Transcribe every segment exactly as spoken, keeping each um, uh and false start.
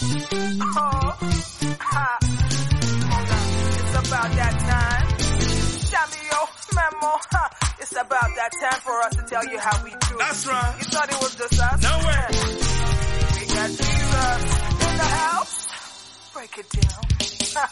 Oh, ha. It's about that time. Samuel, Memo, ha. It's about that time for us to tell you how we do. That's right. You thought it was just us? No way. We got Jesus in the house. Break it down. Ha.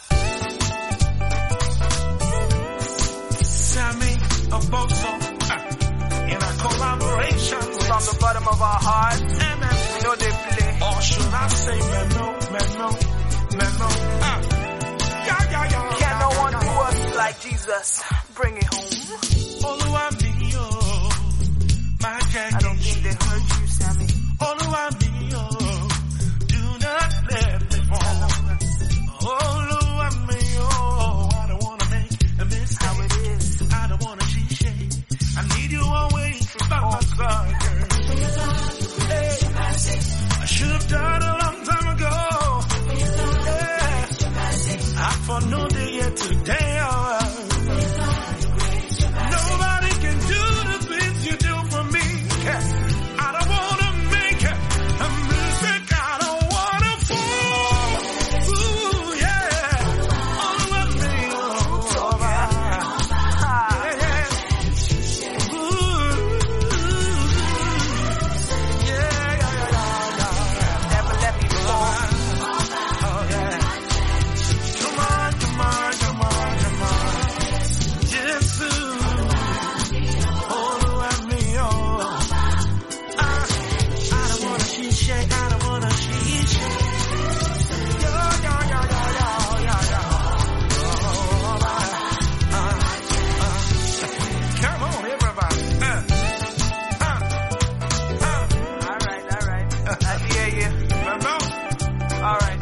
Sammy Oboso, uh, in a collaboration from the bottom of our hearts. Amen. We know they play. Or should I say Memo, Memo, Memo, uh. Yeah, yeah, yeah. Can no one do us like Jesus? Bring it home. Oluwa mi o, my jack. I don't think they hurt you, Sammy. Oluwa mi o, do not let me fall. Oluwa mi o, I don't wanna make a mistake. How it is. I don't wanna cheat shade. I need you always by my side, girl. Hey, I should have died a long time ago. Yeah, I for no day yet today. Oh, nobody can do the things you do for me. I don't wanna make a mistake. I don't wanna fall. Ooh, yeah. All of me, oh, yeah, yeah. Ooh, yeah, yeah, yeah, yeah. Never let me fall. Oh, yeah. Come on, come on, come on, come on. Jesus. I don't wanna cheat you. Yo, yo, yo, yo, yo, yo, yo. Oh, uh, uh, come on, everybody. Uh, uh, uh. All right, all right. Uh, I hear you. Remember? All right.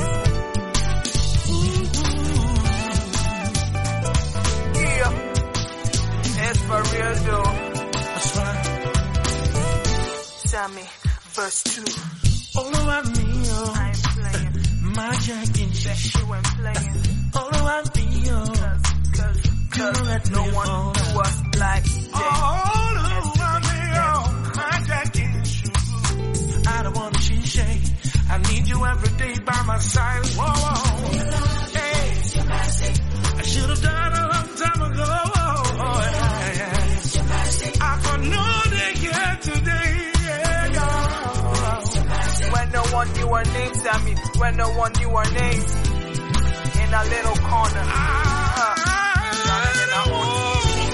Yeah. It's for real, though. That's right. Sammy. Verse two. All I know, I ain't playing. my jacket, that you ain't playing. all I know, cause, cause, cause no one do us like that. All I know, my jacket, I don't want to cheat shade. I need you every day by my side. Whoa, whoa. Hey, I should have died a long time ago. Oh, yeah, yeah. I for no day yet today. When no one knew our name, Sammy. When no one knew our name. In a little corner. Uh, in our own.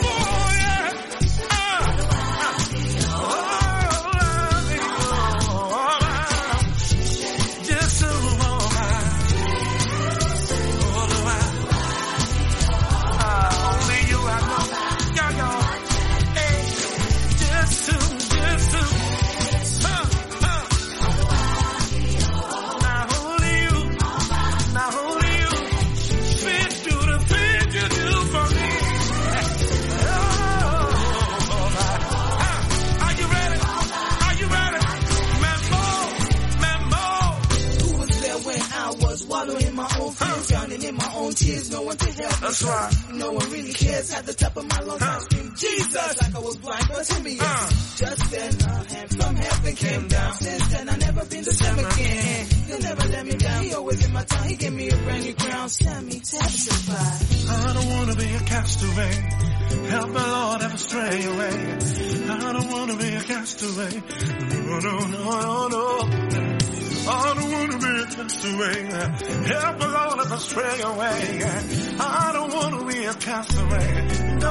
In my own tears, no one to help. That's right. No one really cares. At the top of my lungs, I scream Jesus, like I was blind, but to me, uh. just then a hand from heaven came down. Since then, I never been the same again. He'll never let me down. He always in my tongue. He gave me a brand new crown. Sammy testify. I don't wanna be a castaway. Help my Lord, ever stray away. I don't wanna be a castaway. No, no, no, no, no. I don't wanna be a castaway. Help me, Lord, if I stray away. I don't wanna be a castaway. No.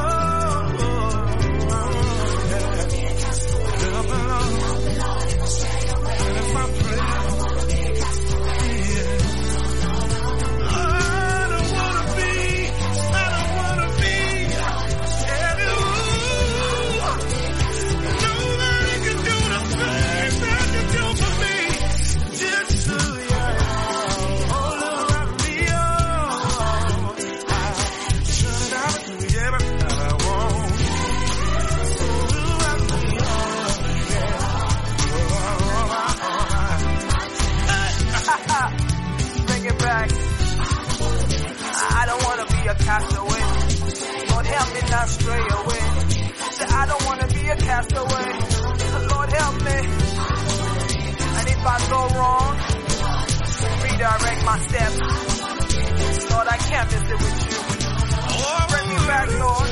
Help me, Lord, if I stray away. And if I pray, yeah. I don't wanna be, I don't wanna be. Nobody can do the things that you do for me. Just to you, all around me, oh, I should have, yeah, but I won't. All around me, oh, yeah. Bring it back. I don't wanna be a castaway. Lord, help me not stray away. Say, I don't wanna be a castaway. Lord, help me. And if I go wrong, redirect my steps. Lord, I can't miss it with you. Oh, bring me back, Lord.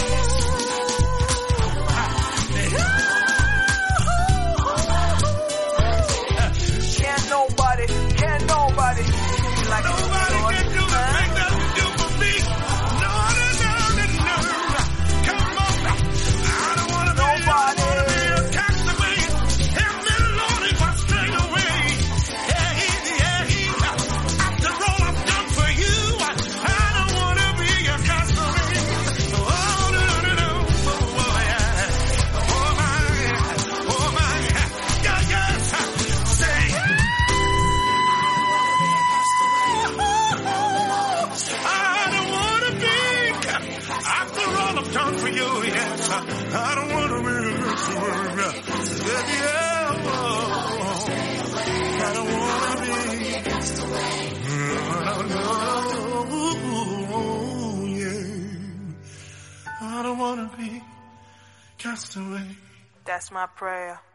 Can't nobody, can't nobody do me like you, Nobody Lord. can do the Huh? thing that you do for me. No, no, no, no, no. Come on. I don't want to be, I don't want to be a castaway. Help me, Lord, if I stray away. Yeah, yeah. After all I've done for you, I don't want to be a castaway. Oh, no, no, no. Oh, oh, yeah. Oh, my. Oh, my. Yeah, yes. Say. I don't want to be, after all I've done for you, yes, I don't want to be, yeah, yeah, oh, I don't want to be, oh, yeah, I don't want to be cast away. That's my prayer.